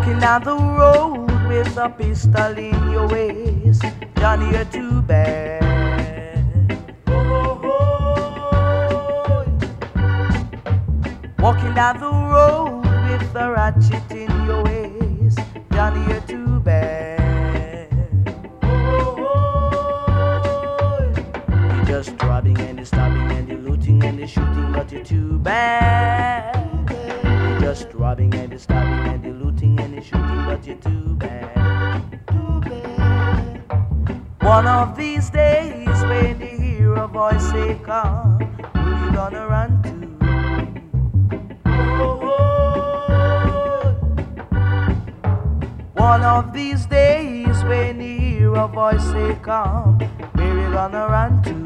Walking down the road with a pistol in your waist, Johnny, you're too bad. Walking down the road with a ratchet in your waist, Johnny, you're too bad. You're just robbing and you're stabbing and you're looting and you're shooting, but you're too bad. You're just robbing and you're stabbing and you're looting and you're shooting, but you're too bad. Too bad. One of these days when you hear a voice say come, who you gonna run to? One of these days when you hear a voice say come, where you gonna run to?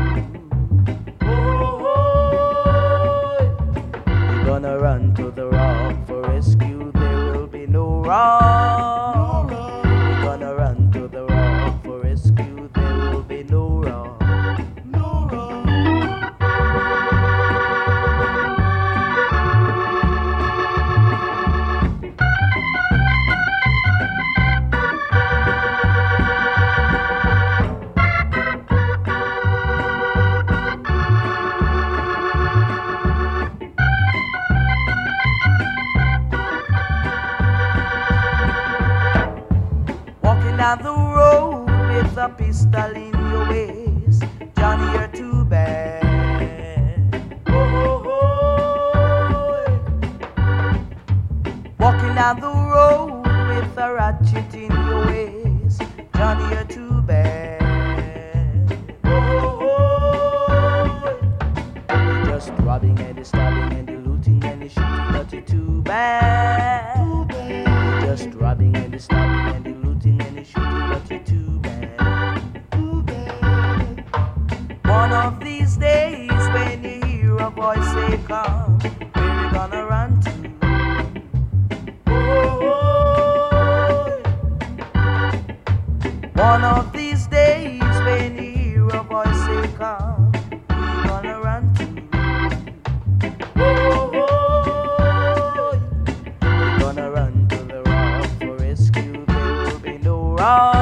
You're gonna run to the rock for rescue, there will be no rock. You're gonna run to the rock for rescue, there will be no rock. No rock. Down the road with a pistol in your waist, Johnny, you're too bad. Walking down the road with a ratchet in your waist, Johnny, you're too bad. You're just robbing and you're stabbing and you're looting and you're shooting, but you're too bad. You're just robbing and you're stabbing and you're looting and you're shooting, but you're too bad. Too bad. One of these days when you hear a voice say come, where you gonna run to? One of these days when you hear a voice say come, where you gonna run to? You're gonna run to the rock for rescue, there will be no rock.